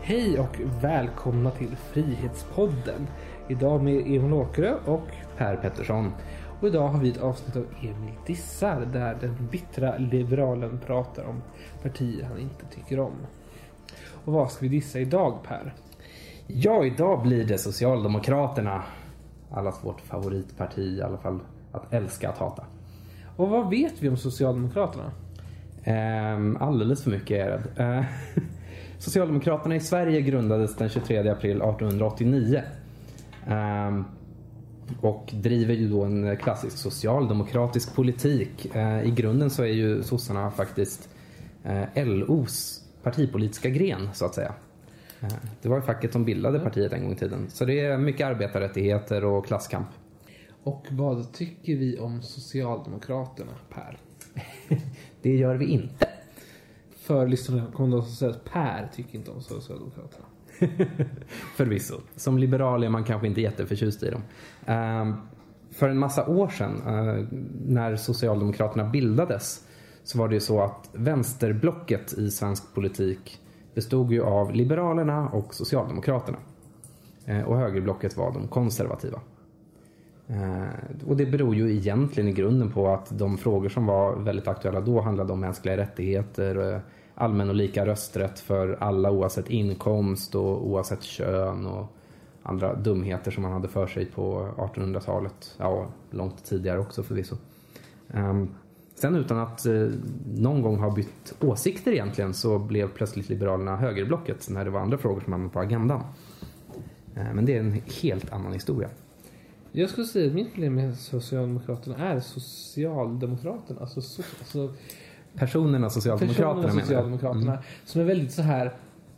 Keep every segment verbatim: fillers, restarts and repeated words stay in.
Hej och välkomna till Frihetspodden. Idag med Emil Åkerö och Per Pettersson. Och idag har vi ett avsnitt av Emil dissar, där den bittra liberalen pratar om partier han inte tycker om. Och vad ska vi dissa idag, Per? Ja, idag blir det Socialdemokraterna. Allas vårt favoritparti, i alla fall att älska att hata. Och vad vet vi om Socialdemokraterna? Um, alldeles för mycket är det. Uh, Socialdemokraterna i Sverige grundades den tjugotredje april artonhundraåttionio. Um, och driver ju då en klassisk socialdemokratisk politik. Uh, I grunden så är ju sossarna faktiskt uh, L O:s partipolitiska gren, så att säga. Uh, det var ju facket som bildade partiet en gång i tiden. Så det är mycket arbetarrättigheter och klasskamp. Och vad tycker vi om Socialdemokraterna, Per? Det gör vi inte. För lyssnarna kommer att säga att Per tycker inte om Socialdemokraterna. Förvisso. Som liberal är man kanske inte jätteförtjust i dem. Uh, för en massa år sedan, uh, när Socialdemokraterna bildades, så var det ju så att vänsterblocket i svensk politik bestod ju av Liberalerna och Socialdemokraterna. Uh, och högerblocket var de konservativa. Uh, och det beror ju egentligen i grunden på att de frågor som var väldigt aktuella då handlade om mänskliga rättigheter, uh, allmän och lika rösträtt för alla oavsett inkomst och oavsett kön och andra dumheter som man hade för sig på artonhundratalet. Ja, långt tidigare också förvisso. Um, sen utan att uh, någon gång ha bytt åsikter egentligen, så blev plötsligt Liberalerna högerblocket när det var andra frågor som hamnade på agendan. Uh, men det är en helt annan historia. Jag skulle säga att mitt problem med Socialdemokraterna är Socialdemokraterna. Alltså, so, alltså Personerna Socialdemokraterna, personerna Socialdemokraterna mm. som är väldigt så här.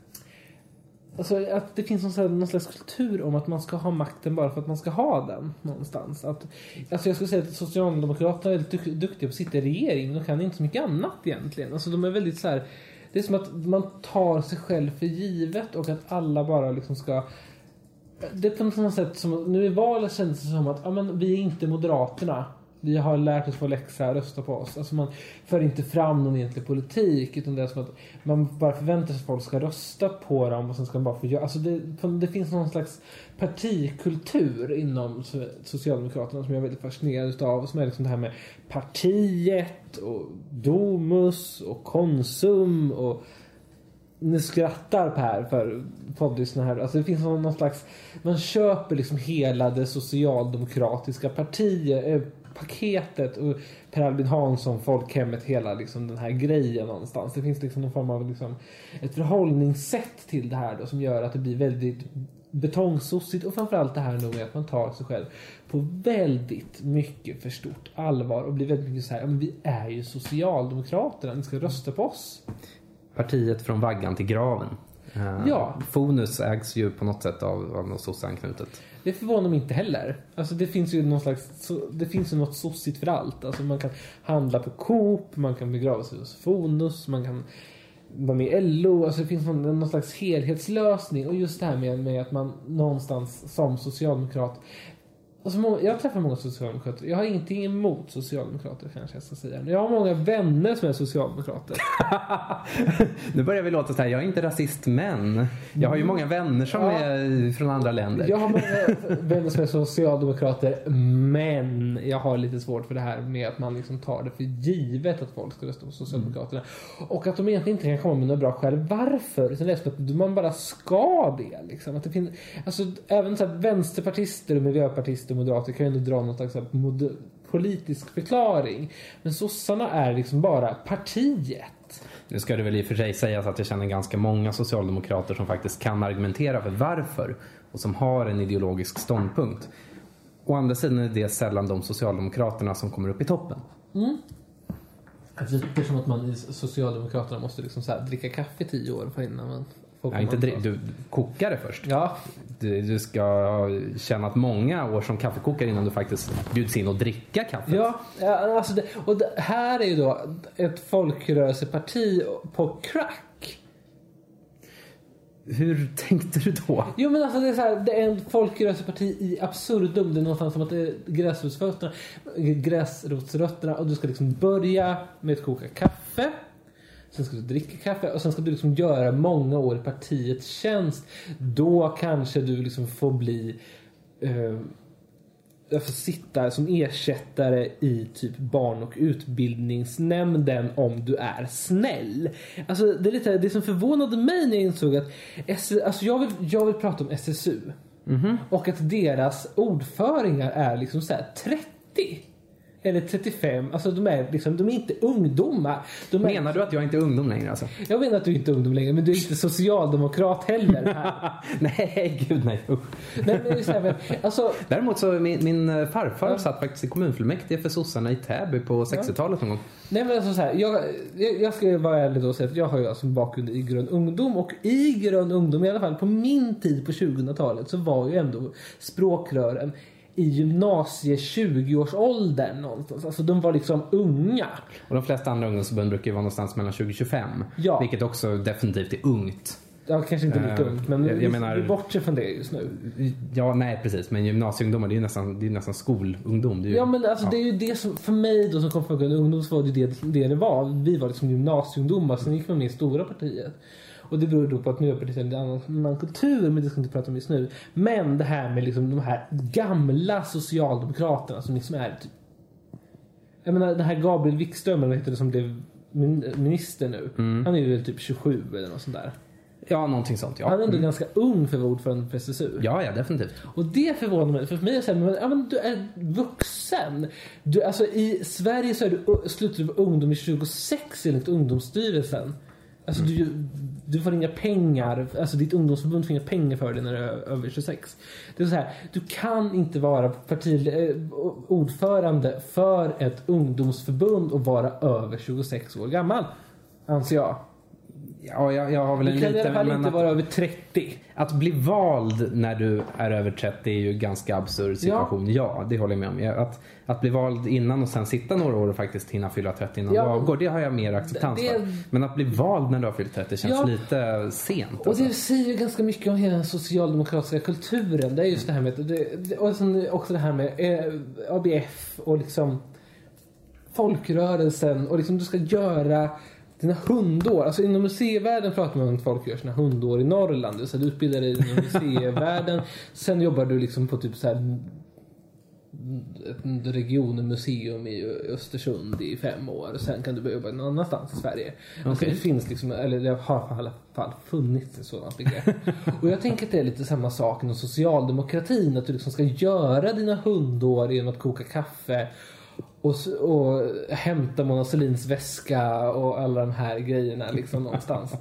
Alltså att det finns någon, så här, någon slags kultur om att man ska ha makten bara för att man ska ha den någonstans. Att, alltså jag skulle säga att Socialdemokraterna är väldigt duktiga på att sitta i regeringen och kan inte så mycket annat egentligen. Alltså de är väldigt så här. Det är som att man tar sig själv för givet och att alla bara liksom ska. Det är på något sätt som, nu i valet känns det som att ja, men vi är inte Moderaterna. Vi har lärt oss på läxa, rösta på oss. Alltså man för inte fram någon egentlig politik, utan det är som att man bara förväntar sig att folk ska rösta på dem och sen ska man bara få göra. Alltså det, det finns någon slags partikultur inom Socialdemokraterna som jag är väldigt fascinerad av, som är liksom det här med partiet och Domus och Konsum och nu skrattar Per för poddlyssnarna här. Alltså det finns någon, någon slags, man köper liksom hela det socialdemokratiska partiet, eh, paketet, och Per Albin Hansson, folkhemmet, hela liksom den här grejen någonstans. Det finns liksom någon form av liksom ett förhållningssätt till det här då, som gör att det blir väldigt betongsossigt, och framförallt det här nog med att man tar sig själv på väldigt mycket för stort allvar och blir väldigt mycket så här, men vi är ju Socialdemokraterna, ni ska rösta på oss. Partiet från vaggan till graven. Uh, ja. Fonus ägs ju på något sätt av, av något sossanknutet. Det förvånar mig inte heller. Alltså det finns ju någon slags, det finns ju något sossigt för allt. Alltså man kan handla på Coop, man kan begrava sig hos Fonus, man kan vara med i L O. Alltså det finns någon, någon slags helhetslösning. Och just det här med, med att man någonstans som socialdemokrat. Alltså många, jag träffar många socialdemokrater. Jag har ingenting emot socialdemokrater, kanske jag ska säga. Jag har många vänner som är socialdemokrater. Nu börjar vi låta så här, jag är inte rasist, men jag har ju många vänner som ja. är från andra länder. Jag har många vänner som är socialdemokrater, men jag har lite svårt för det här med att man liksom tar det för givet att folk ska rösta på Socialdemokraterna. Mm. Och att de egentligen inte kan komma med några bra skäl. Varför? Utan det är så att man bara ska det. Liksom. Att det finns, alltså, även så här, vänsterpartister och miljöpartister och moderater kan ju ändå dra något slags mod- politisk förklaring. Men sossarna är liksom bara partiet. Nu ska det väl i och för sig sägas att jag känner ganska många socialdemokrater som faktiskt kan argumentera för varför och som har en ideologisk ståndpunkt. Å andra sidan är det sällan de socialdemokraterna som kommer upp i toppen. Mm. Det är som att man i Socialdemokraterna måste liksom så här dricka kaffe i tio år för innan man får ja, inte dri- du kokar det först. Ja. Du, du ska känna att många år som kaffekokare innan du faktiskt bjuds in och dricka kaffe. Ja, alltså det, och det här är ju då ett folkrörelseparti på crack. Hur tänkte du då? Jo, men alltså det är så här, det är en folkrörelseparti i absurdum. Det är någonstans som att det är gräsrotsrötterna, gräsrotsrötterna och du ska liksom börja med att koka kaffe. sen ska du dricka kaffe och sen ska du liksom göra många år i partiets tjänst. Då kanske du liksom får bli eh, jag får sitta som ersättare i typ barn- och utbildningsnämnden om du är snäll. Alltså det är lite det som förvånade mig när jag insåg att S- alltså jag vill jag vill prata om S S U. Mm-hmm. Och att deras ordföringar är liksom så här trettio eller trettiofem. Alltså de är liksom de är inte ungdomar. De är... Menar du att jag inte är ungdom längre alltså? Jag menar att du inte är ungdom längre, men du är inte socialdemokrat heller här. Nej, gud nej. Uh. Nej, men så här, alltså... Däremot så min, min farfar ja. satt faktiskt i kommunfullmäktige för sossarna i Täby på sextiotalet någon gång. Nej, men alltså så här, jag, jag, jag ska vara ärlig då och säga att jag har ju alltså bakgrund i grön ungdom, och i grön ungdom i alla fall på min tid på tjugohundratalet så var ju ändå språkrören i gymnasie tjugo-årsåldern någonstans. Alltså de var liksom unga. Och de flesta andra ungdomsförbund brukar ju vara någonstans mellan tjugo till tjugofem. Ja. Vilket också definitivt är ungt. Ja, kanske inte lika uh, ungt, men jag, jag vi, menar, vi bortser från det just nu. Ja, nej precis. Men gymnasieungdomar, det är ju nästan, det är nästan skolungdom. Det är ju, ja, men alltså ja. det är ju det som, för mig då som kom från ungdom så var det det det, det var. Vi var liksom gymnasieungdomar, sen gick man med i stora partiet. Och det beror då på att Miljöpartiet är en annan, annan kultur, men det ska inte prata om just nu. Men det här med liksom de här gamla socialdemokraterna som liksom är typ... Jag menar, den här Gabriel Wikström, eller vad heter det, som blev minister nu. Mm. Han är ju typ tjugosju eller något sånt där. Ja, någonting sånt, ja. Han är ändå mm. ganska ung för ordförande för S S U. Ja, ja, definitivt. Och det förvånar mig. För mig är det så här, men, ja, men du är vuxen. Du, alltså, i Sverige så är du slutar du ungdom i tjugosex enligt Ungdomsstyrelsen. Alltså mm. du, du får inga pengar. Alltså ditt ungdomsförbund får inga pengar för det när du är över tjugosex. Det är så här, du kan inte vara parti, eh, ordförande för ett ungdomsförbund och vara över tjugosex år gammal, anser jag. Ja, jag, jag har väl en du kan liten, i alla fall inte att, vara över trettio. Att bli vald när du är över trettio är ju ganska absurd situation. Ja, ja det håller jag med om. Att, att bli vald innan och sen sitta några år och faktiskt hinna fylla trettio innan ja, du avgår, det har jag mer acceptans det, för. Men att bli vald när du har fyllt trettio känns ja, lite sent. Och alltså. Det säger ganska mycket om hela den socialdemokratiska kulturen. Det är just mm. det här med det, och sen också det här med eh, A B F och liksom folkrörelsen och liksom du ska göra dina hundår, alltså inom museivärlden pratar man om att folk gör sina hundår i Norrland, så du utbildar dig inom museivärlden, sen jobbar du liksom på typ så här ett regionmuseum i Östersund i fem år och sen kan du börja jobba någon annanstans i Sverige. Okay. Alltså det finns liksom, eller det har i alla fall funnits ett sådant begrepp. Och jag tänker att det är lite samma sak inom socialdemokratin, att du liksom ska göra dina hundår genom att koka kaffe Och, och hämta Mona Sahlins väska och alla de här grejerna liksom någonstans.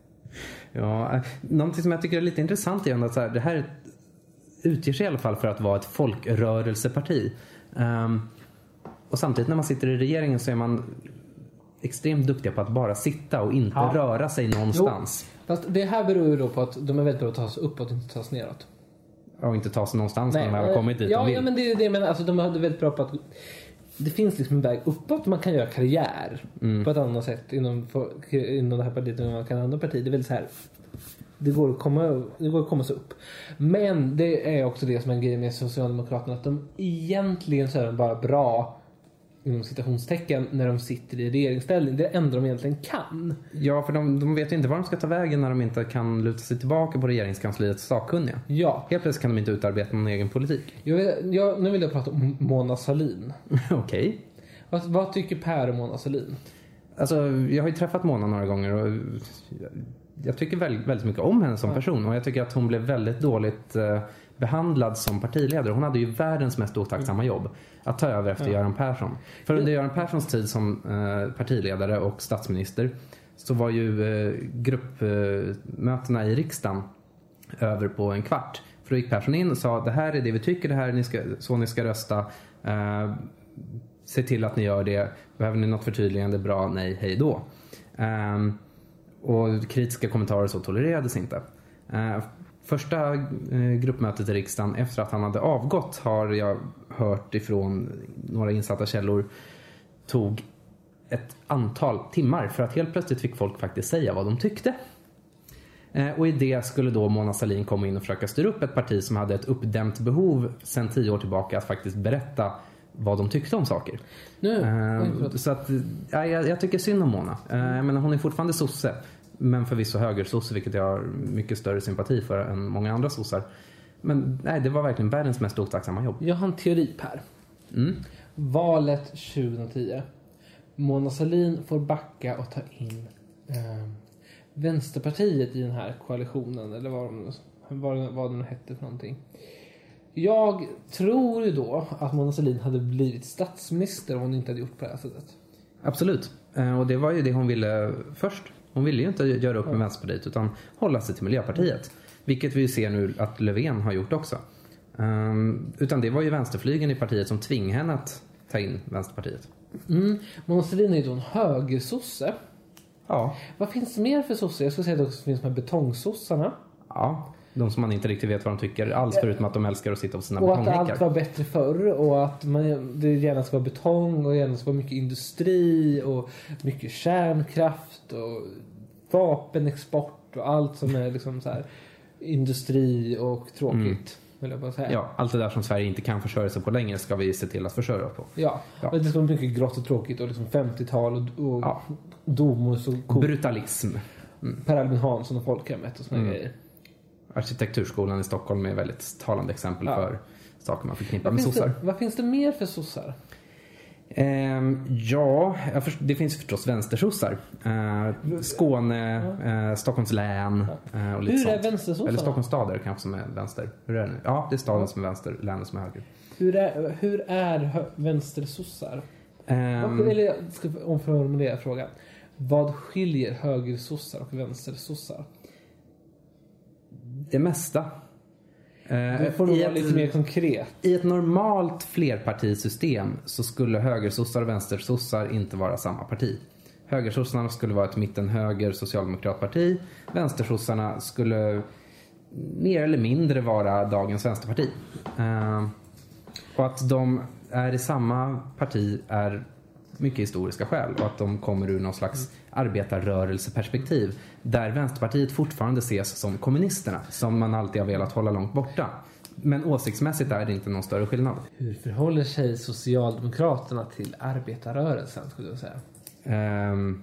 Ja, någonting som jag tycker är lite intressant är att så här, det här utger sig i alla fall för att vara ett folkrörelseparti. Um, och samtidigt när man sitter i regeringen så är man extremt duktiga på att bara sitta och inte ja. röra sig någonstans. Jo. Fast det här beror ju då på att de är väldigt bra att ta sig uppåt och inte ta sig neråt. Och inte ta sig någonstans Nej, när de har kommit dit ja, de vill. Ja, men det är det jag menar. Alltså, de är väldigt bra på att det finns liksom en väg uppåt. Man kan göra karriär mm. på ett annat sätt inom, för, inom det här partiet än man kan andra partier. Det är väldigt så här, det går att komma, det går att komma sig upp. Men det är också det som är en grej med Socialdemokraterna, att de egentligen så är de bara bra inom citationstecken när de sitter i regeringsställning. Det är det enda de egentligen kan. Ja, för de, de vet ju inte var de ska ta vägen när de inte kan luta sig tillbaka på regeringskansliets sakkunniga. Ja. Helt plötsligt kan de inte utarbeta någon egen politik. Jag vill, jag, nu vill jag prata om Mona Sahlin. Okej. Okay. Vad, vad tycker Per om Mona Sahlin? Alltså, jag har ju träffat Mona några gånger och jag tycker väldigt, väldigt mycket om henne som person. Och jag tycker att hon blev väldigt dåligt eh, behandlad som partiledare. Hon hade ju världens mest otacksamma jobb att ta över efter ja. Göran Persson. För under Göran Perssons tid som eh, partiledare och statsminister så var ju eh, gruppmötena eh, i riksdagen över på en kvart. För då gick Persson in och sa, det här är det vi tycker, det här är ni ska, så ni ska rösta. Eh, se till att ni gör det. Behöver ni något förtydligande? Bra, nej, hej då. Eh, och kritiska kommentarer så tolererades inte. Eh, Första eh, gruppmötet i riksdagen efter att han hade avgått har jag hört ifrån några insatta källor tog ett antal timmar för att helt plötsligt fick folk faktiskt säga vad de tyckte. Eh, och i det skulle då Mona Sahlin komma in och försöka styra upp ett parti som hade ett uppdämt behov sedan tio år tillbaka att faktiskt berätta vad de tyckte om saker. Nu, uh, så att, ja, jag, jag tycker synd om Mona. Uh, jag menar, hon är fortfarande sosse, men förvisso högersosse, vilket jag har mycket större sympati för än många andra sossar. Men nej, det var verkligen världens mest otacksamma jobb. Jag har en teori, Per. Mm. Valet tjugohundratio. Mona Sahlin får backa och ta in eh, Vänsterpartiet i den här koalitionen, eller vad, de, vad, vad den hette för någonting. Jag tror ju då att Mona Sahlin hade blivit statsminister om hon inte hade gjort på det här sättet. Absolut. Eh, och det var ju det hon ville först. Hon ville ju inte göra upp med Vänsterpartiet utan hålla sig till Miljöpartiet. Vilket vi ser nu att Löfven har gjort också. Um, utan det var ju vänsterflygen i partiet som tvingade henne att ta in Vänsterpartiet. Mm. Mona Sahlin är ju då en högersosse. Ja. Vad finns det mer för sosse? Jag skulle säga att det också finns de här betongsossarna. Ja, de som man inte riktigt vet vad de tycker alls, förutom att de älskar att sitta på sina och betonghäckar. Och att allt var bättre förr och att man, det gärna ska vara betong och gärna ska vara mycket industri och mycket kärnkraft och vapenexport och allt som är liksom så här industri och tråkigt. Mm. Vill jag bara säga. Ja, allt det där som Sverige inte kan försörja sig på längre ska vi se till att försörja på. Ja, ja. Och det ska vara mycket grått och tråkigt och liksom femtiotal och, och ja. Domus och cool. Brutalism. Mm. Per Albin Hansson och folkhemmet och såna mm. grejer. Arkitekturskolan i Stockholm är ett väldigt talande exempel ja. för saker man förknippar med finns sossar. Det, vad finns det mer för sossar? Eh, ja, det finns förstås vänstersossar. Eh, Skåne, eh, Stockholms län eh, och lite Hur är sånt. vänstersossarna? Eller Stockholms stad är kanske som är vänster. Hur är det nu? Ja, det är staden som är vänster, länet som är höger. Hur är, hur är hö- vänstersossar? Um, Vad, eller jag ska omformulera frågan. Vad skiljer högersossar och vänstersossar? Det mesta. Du får nog vara lite mer konkret. I ett normalt flerpartisystem så skulle högersossar och vänstersossar inte vara samma parti. Högersossarna skulle vara ett mittenhöger socialdemokratparti. Vänstersossarna skulle mer eller mindre vara dagens vänsterparti. Uh, och att de är i samma parti är mycket historiska skäl. Och att de kommer ur någon slags arbetarrörelseperspektiv. Där Vänsterpartiet fortfarande ses som kommunisterna. Som man alltid har velat hålla långt borta. Men åsiktsmässigt är det inte någon större skillnad. Hur förhåller sig Socialdemokraterna till arbetarrörelsen, skulle jag säga? Um,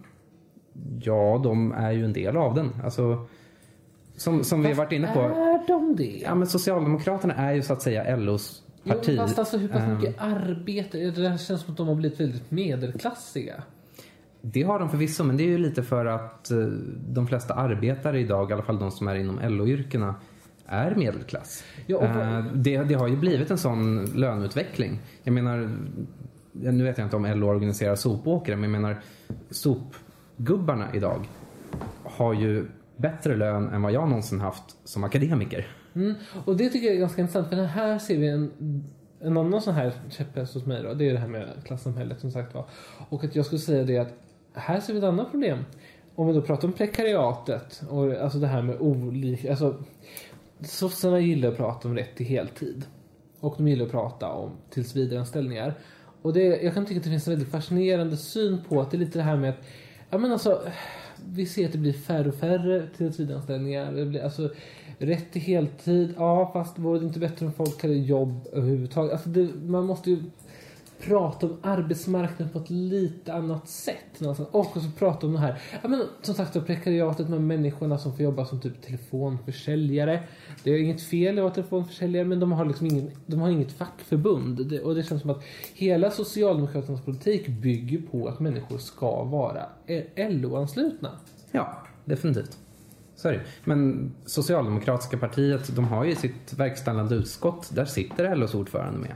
ja, de är ju en del av den. Alltså, som, som vi har varit inne på. Är de det? Ja, men Socialdemokraterna är ju så att säga L O:s parti. Jo, fast alltså hur pass mycket um, arbete? Det där känns som att de har blivit väldigt medelklassiga. Det har de förvisso, men det är ju lite för att uh, de flesta arbetare idag, i alla fall de som är inom L O-yrkena, är medelklass. Ja, och uh, det, det har ju blivit en sån löneutveckling. Jag menar, nu vet jag inte om L O organiserar sopåkare, men jag menar sopgubbarna idag har ju bättre lön än vad jag någonsin haft som akademiker. Mm. Och det tycker jag är ganska intressant, för här ser vi en, en annan sån här käpphäst hos mig då. Det är det här med klassamhället som sagt var. Och att jag skulle säga det att här ser vi ett annat problem. Om vi då pratar om prekariatet och alltså det här med olika, alltså sossarna gillar att prata om rätt till heltid. Och de gillar att prata om tillsvidareanställningar. Och det, jag kan tycka att det finns en väldigt fascinerande syn på att det är lite det här med att ja, men alltså, vi ser att det blir färre och färre tillsvidareanställningar. Det blir alltså rätt till heltid. Ja, fast vore det inte bättre om folk hade jobb överhuvudtaget. Alltså det, man måste ju prata om arbetsmarknaden på ett lite annat sätt. Och också prata om det här. Ja, men, som sagt, prekariatet med människorna som får jobba som typ telefonförsäljare. Det är inget fel att vara telefonförsäljare, men de har liksom ingen, de har inget fackförbund. Det, och det känns som att hela Socialdemokraternas politik bygger på att människor ska vara L O-anslutna. Ja, definitivt. Sorry. Men Socialdemokratiska partiet, de har ju sitt verkställande utskott. Där sitter L O:s ordförande med.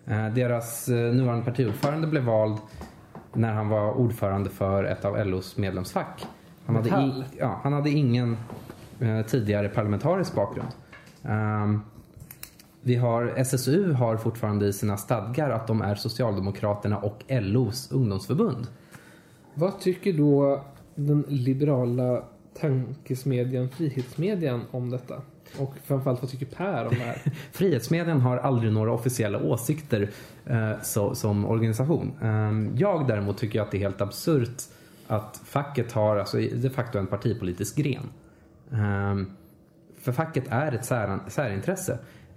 Deras nuvarande partiordförande blev vald när han var ordförande för ett av L O:s medlemsfack. Han hade, i, ja, han hade ingen eh, tidigare parlamentarisk bakgrund. Um, vi har, S S U har fortfarande i sina stadgar att de är Socialdemokraterna och L O:s ungdomsförbund. Vad tycker då den liberala tankesmedjan, Frihetsmedjan, om detta? Och framförallt, vad tycker Per om det här? Frihetsmedien har aldrig några officiella åsikter eh, så, som organisation. Eh, jag däremot tycker att det är helt absurt att facket har alltså, de facto en partipolitisk gren. Eh, för facket är ett sär, särintresse.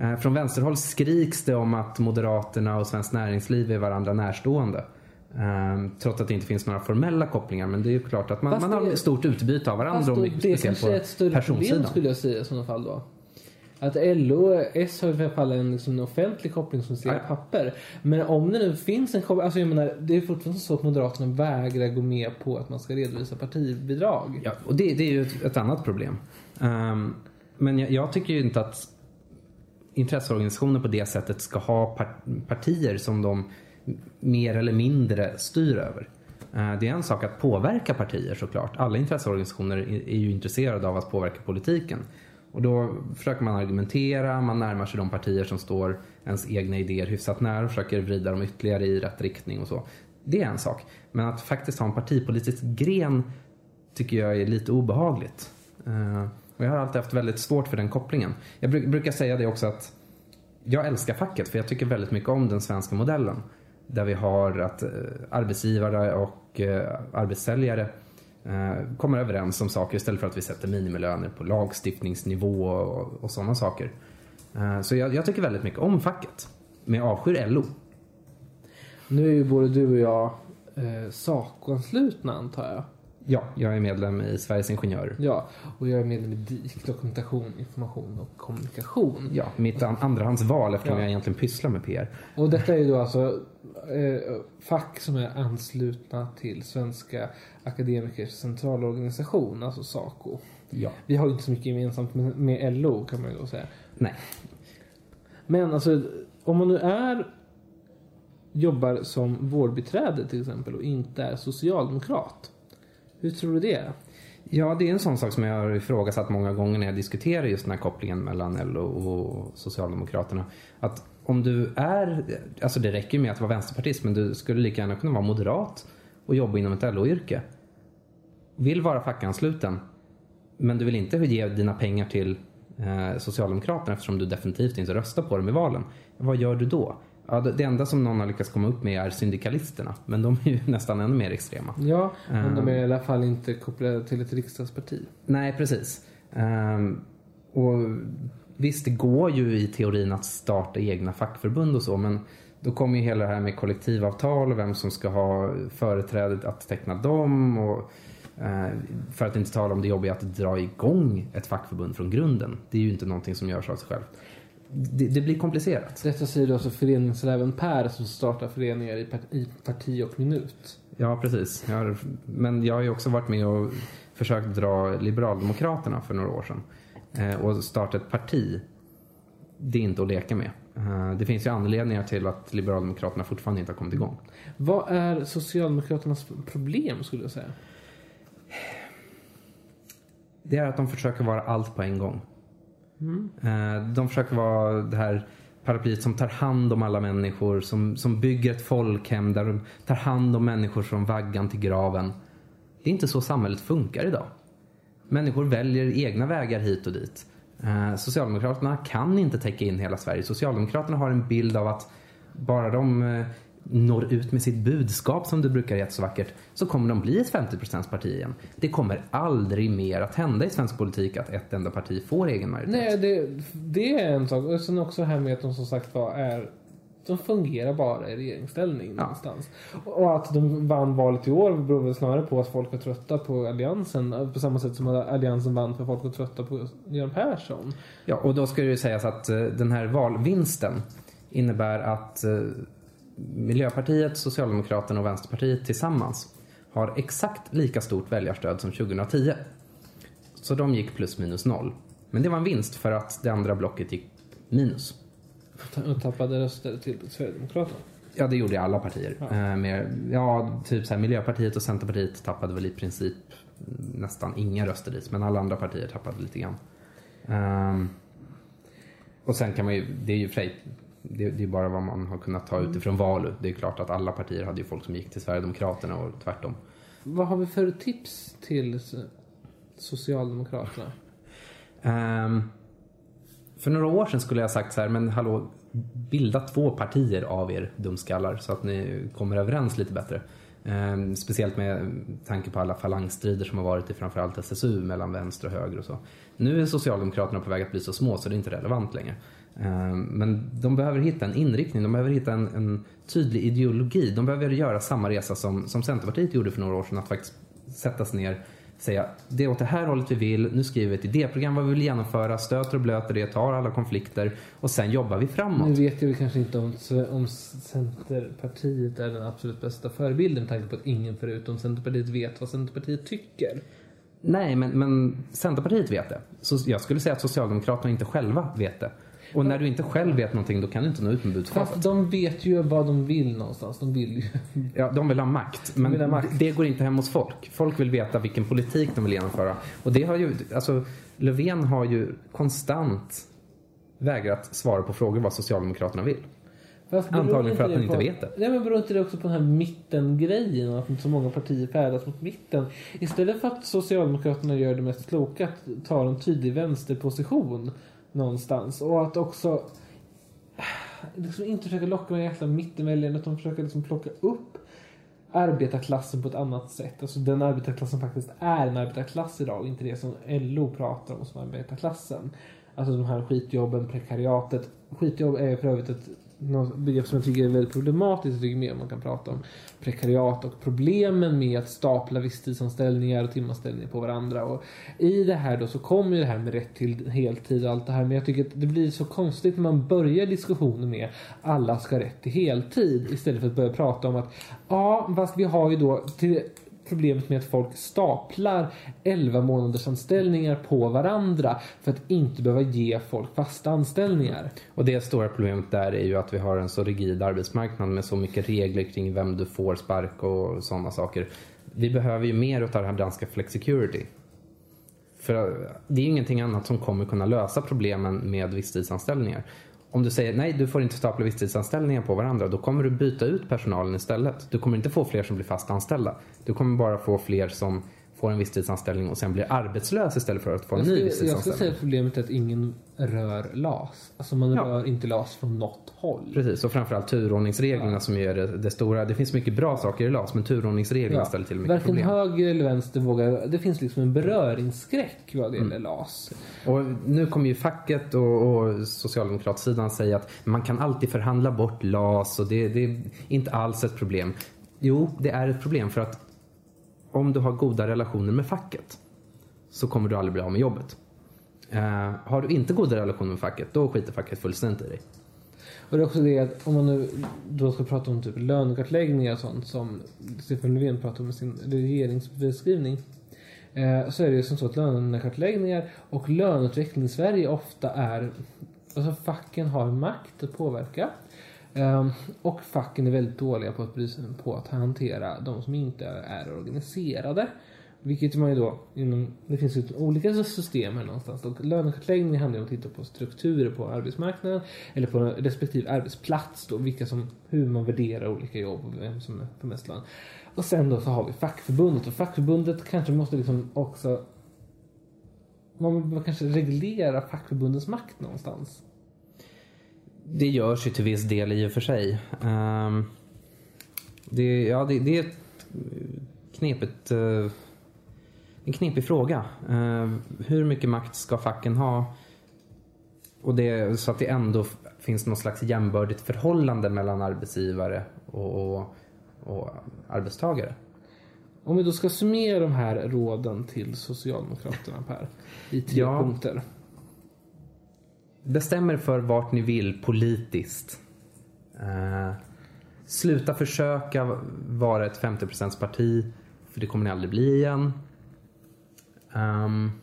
Eh, från vänsterhåll skriks det om att Moderaterna och Svenskt Näringsliv är varandra närstående. Eh, trots att det inte finns några formella kopplingar. Men det är ju klart att man, man har stort utbyte av varandra. Om, det är kanske ett större problem skulle jag säga i sådana fall då. Att L O och S har i alla fall en, liksom, en offentlig koppling som ser ja. papper. Men om det nu finns en koppling... Alltså jag menar, det är fortfarande så att Moderaterna vägrar gå med på att man ska redovisa partibidrag. Ja, och det, det är ju ett, ett annat problem. Um, men jag, jag tycker ju inte att intresseorganisationer på det sättet ska ha partier som de mer eller mindre styr över. Uh, det är en sak att påverka partier såklart. Alla intresseorganisationer är, är ju intresserade av att påverka politiken. Och då försöker man argumentera, man närmar sig de partier som står ens egna idéer hyfsat nära och försöker vrida dem ytterligare i rätt riktning och så. Det är en sak. Men att faktiskt ha en partipolitisk gren tycker jag är lite obehagligt. Uh, och jag har alltid haft väldigt svårt för den kopplingen. Jag br- brukar säga det också att jag älskar facket för jag tycker väldigt mycket om den svenska modellen. Där vi har att uh, arbetsgivare och uh, arbetssäljare Uh, kommer överens om saker istället för att vi sätter minimilöner på lagstiftningsnivå och, och sådana saker. Uh, så jag, jag tycker väldigt mycket om facket. Men jag avskyr L O. Nu är ju både du och jag eh, SACO-anslutna antar jag. Ja, jag är medlem i Sveriges Ingenjörer. Ja, och jag är medlem i D I K, dokumentation, information och kommunikation. Ja, mitt an- andrahandsval eftersom ja. jag egentligen pysslar med P R. Och detta är ju då alltså eh, fack som är anslutna till Svenska Akademikers centralorganisation, alltså SACO. Ja. Vi har ju inte så mycket gemensamt med, med L O kan man ju då säga. Nej. Men alltså, om man nu är jobbar som vårdbiträde till exempel och inte är socialdemokrat, hur tror du det? Ja, det är en sån sak som jag har ifrågasatt många gånger när jag diskuterar just den här kopplingen mellan L O och Socialdemokraterna. Att om du är, alltså det räcker med att vara vänsterpartist, men du skulle lika gärna kunna vara moderat och jobba inom ett L O-yrke. Vill vara fackansluten, men du vill inte ge dina pengar till eh, Socialdemokraterna eftersom du definitivt inte röstar på dem i valen. Vad gör du då? Ja, det enda som någon har lyckats komma upp med är syndikalisterna. Men de är ju nästan ännu mer extrema. Ja, men de är i alla fall inte kopplade till ett riksdagsparti. Nej, precis. Um, och visst, det går ju i teorin att starta egna fackförbund och så. Men då kommer ju hela det här med kollektivavtal och vem som ska ha företrädet att teckna dem. Och, uh, för att inte tala om det jobbiga att dra igång ett fackförbund från grunden. Det är ju inte någonting som görs av sig själv. Det, det blir komplicerat. Detta säger då alltså föreningsräven Per som startar föreningar i parti, i parti och minut. Ja, precis. Jag har, men jag har ju också varit med och försökt dra Liberaldemokraterna för några år sedan. Eh, och starta ett parti. Det är inte att leka med. Eh, det finns ju anledningar till att Liberaldemokraterna fortfarande inte har kommit igång. Vad är Socialdemokraternas problem skulle jag säga? Det är att de försöker vara allt på en gång. Mm. De försöker vara det här paraplyet som tar hand om alla människor, som, som bygger ett folkhem där de tar hand om människor från vaggan till graven. Det är inte så samhället funkar idag. Människor väljer egna vägar hit och dit. Socialdemokraterna kan inte täcka in hela Sverige. Socialdemokraterna har en bild av att bara de når ut med sitt budskap, som det brukar heta så vackert, så kommer de bli ett femtio procent parti igen. Det kommer aldrig mer att hända i svensk politik att ett enda parti får egen majoritet. Nej, det, det är en sak. Och sen också här med att de som sagt var är, de fungerar bara i regeringsställning ja. någonstans. Och att de vann valet i år beror väl snarare på att folk var trötta på alliansen, på samma sätt som att alliansen vann för folk var trötta på Göran Persson. Ja, och då ska det ju sägas att den här valvinsten innebär att Miljöpartiet, Socialdemokraterna och Vänsterpartiet tillsammans har exakt lika stort väljarstöd som tjugohundratio. Så de gick plus minus noll. Men det var en vinst för att det andra blocket gick minus. Och tappade röster till Sverigedemokraterna? Ja, det gjorde alla partier. Ja, eh, med, ja typ så här, Miljöpartiet och Centerpartiet tappade väl i princip nästan inga röster dit. Men alla andra partier tappade lite grann. Um, och sen kan man ju, det är ju frej, det, det är bara vad man har kunnat ta utifrån valet. Det är klart att alla partier hade ju folk som gick till Sverigedemokraterna och tvärtom. Vad har vi för tips till Socialdemokraterna? Um, för några år sedan skulle jag ha sagt så här, men hallå, bilda två partier av er dumskallar så att ni kommer överens lite bättre. Um, speciellt med tanke på alla falangstrider som har varit i framförallt S S U mellan vänster och höger och så. Nu är Socialdemokraterna på väg att bli så små så det är inte relevant längre. Men de behöver hitta en inriktning, de behöver hitta en, en tydlig ideologi. De behöver göra samma resa som, som Centerpartiet gjorde för några år sedan, att faktiskt sätta sig ner och säga, det är åt det här hållet vi vill, nu skriver vi ett idéprogram vad vi vill genomföra, stöter och blöter det, tar alla konflikter och sen jobbar vi framåt. Nu vet jag kanske inte om, om Centerpartiet är den absolut bästa förebilden, med tanke på att ingen förutom Centerpartiet vet vad Centerpartiet tycker. Nej, men, men Centerpartiet vet det. Så jag skulle säga att Socialdemokraterna inte själva vet det. Och när du inte själv vet någonting, då kan du inte nå ut med budskapet. Fast de vet ju vad de vill någonstans. De vill ju... Ja, de vill ha makt. Men ha makt. Det går inte hem hos folk. Folk vill veta vilken politik de vill genomföra. Och det har ju, alltså, Löfven har ju konstant vägrat svara på frågor vad Socialdemokraterna vill. Antagligen för att han inte vet det. Nej, men beror inte det också på den här mittengrejen och att inte så många partier färdas mot mitten? Istället för att Socialdemokraterna gör det mest kloka, att ta en tydlig vänsterposition någonstans. Och att också liksom inte försöka locka med jäkla mittenväljare, utan försöka liksom plocka upp arbetarklassen på ett annat sätt. Alltså den arbetarklassen faktiskt är en arbetarklass idag, och inte det som L O pratar om som arbetarklassen. Alltså de här skitjobben, prekariatet. Skitjobb är för övrigt ett begrepp som jag tycker är väldigt problematiskt. Jag tycker mer om man kan prata om prekariat och problemen med att stapla visstidsanställningar och timanställningar på varandra. Och i det här då så kommer ju det här med rätt till heltid och allt det här. Men jag tycker att det blir så konstigt när man börjar diskussionen med alla ska ha rätt till heltid, istället för att börja prata om att ja, fast vi har ju då till problemet med att folk staplar elva månaders anställningar på varandra för att inte behöva ge folk fasta anställningar. Och det stora problemet där är ju att vi har en så rigid arbetsmarknad med så mycket regler kring vem du får spark och sådana saker. Vi behöver ju mer av det här danska flexicurity. För det är ju ingenting annat som kommer kunna lösa problemen med visstidsanställningar. Om du säger nej, du får inte stapla visstidsanställningar på varandra, då kommer du byta ut personalen istället. Du kommer inte få fler som blir fast anställda. Du kommer bara få fler som får en visstidsanställning och sen blir arbetslös istället för att få en ny visstidsanställning. Jag ska säga att problemet är att ingen rör L A S. Alltså man ja. rör inte L A S från något håll. Precis, och framförallt turordningsreglerna ja. som gör det, det stora. Det finns mycket bra saker i L A S, men turordningsreglerna ja. ställer till mycket Varken problem. Varken höger eller vänster vågar. Det finns liksom en beröringsskräck vad det gäller mm. L A S. Och nu kommer ju facket och, och socialdemokratsidan säga att man kan alltid förhandla bort L A S och det, det är inte alls ett problem. Jo, det är ett problem, för att om du har goda relationer med facket så kommer du aldrig bli av med jobbet. Uh, har du inte goda relationer med facket, då skiter facket fullständigt i dig. Och det är också det att om man nu då ska prata om typ lönekartläggningar och sånt som Stefan Löfven pratar om i sin regeringsbeskrivning, uh, så är det ju som så att lönekartläggningar och löneutveckling i Sverige ofta är, alltså facken har makt att påverka. Um, och facken är väldigt dåliga på att, på att hantera de som inte är organiserade. Vilket man ju då inom, det finns ju olika system här någonstans. Och lönekartläggning handlar om att titta på strukturer på arbetsmarknaden eller på respektive arbetsplats då, vilka som, hur man värderar olika jobb och vem som är för mest lön. Och sen då så har vi fackförbundet, och fackförbundet kanske måste liksom också, man måste kanske reglera fackförbundets makt någonstans. Det görs ju till viss del i och för sig. Um, det, ja, det, det är ett knepigt, uh, en knepig fråga. Uh, hur mycket makt ska facken ha? Och det, så att det ändå finns någon slags jämbördigt förhållande mellan arbetsgivare och, och, och arbetstagare. Om vi då ska summera de här råden till Socialdemokraterna, Per, i tre ja. punkter. Bestämmer för vart ni vill politiskt. Uh, sluta försöka vara ett femtio procent parti, för det kommer ni aldrig bli igen. Um,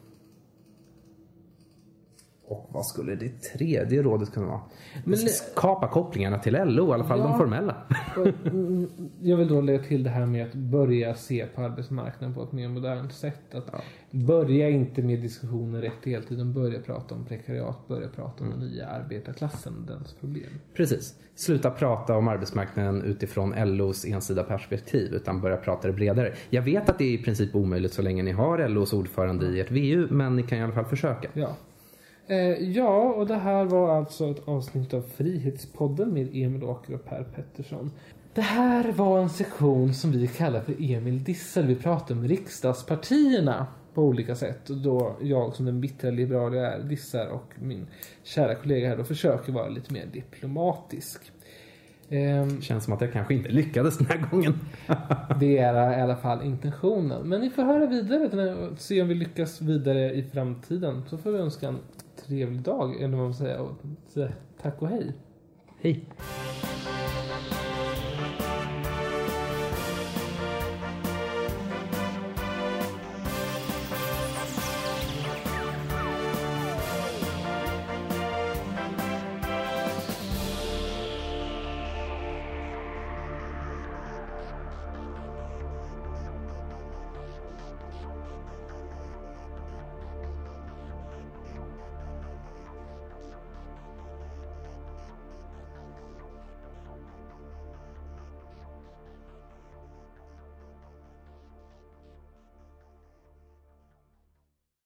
och vad skulle det tredje rådet kunna vara? Men skapa kopplingarna till L O, i alla fall ja, de formella. Jag vill då lägga till det här med att börja se på arbetsmarknaden på ett mer modernt sätt. Att ja. Börja inte med diskussioner rätt hela tiden. Börja prata om prekariat, börja prata om mm. den nya arbetarklassen och dens problem. Precis. Sluta prata om arbetsmarknaden utifrån L O:s ensida perspektiv, utan börja prata det bredare. Jag vet att det är i princip omöjligt så länge ni har L O:s ordförande i ert V U, men ni kan i alla fall försöka. Ja. Eh, ja, och det här var alltså ett avsnitt av Frihetspodden med Emil Åker och Per Pettersson. Det här var en sektion som vi kallar för Emil Dissel. Vi pratar om riksdagspartierna. på olika sätt. Och då jag som den bittra liberal jag är dissar och min kära kollega här då försöker vara lite mer diplomatisk. Det känns som att jag kanske inte lyckades den här gången. Det är i alla fall intentionen. Men ni får höra vidare och se om vi lyckas vidare i framtiden. Så får vi önska en trevlig dag, eller vad man säger, och säga tack och hej. Hej.